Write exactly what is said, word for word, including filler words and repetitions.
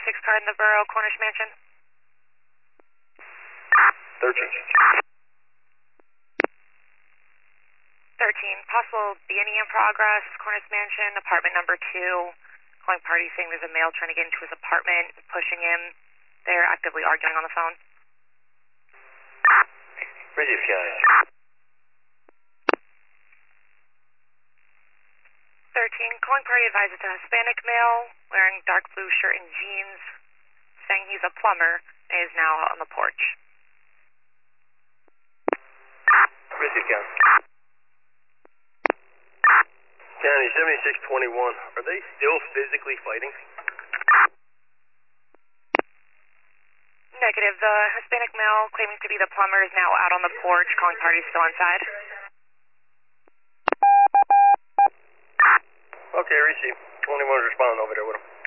seventy-six car in the Borough Cornish Mansion. thirteen. thirteen. Possible B and E in progress, Cornish Mansion, apartment number two. Calling party saying there's a male trying to get into his apartment, pushing him. They're actively arguing on the phone. Receive County. thirteen. Calling party advised it's a Hispanic male wearing dark blue shirt and jeans, saying he's a plumber and is now out on the porch. Receive County. County seventy-six twenty-one. Are they still physically fighting? Negative. The Hispanic male claiming to be the plumber is now out on the porch. Calling party still inside. Okay, receive. twenty-one is responding over there with him.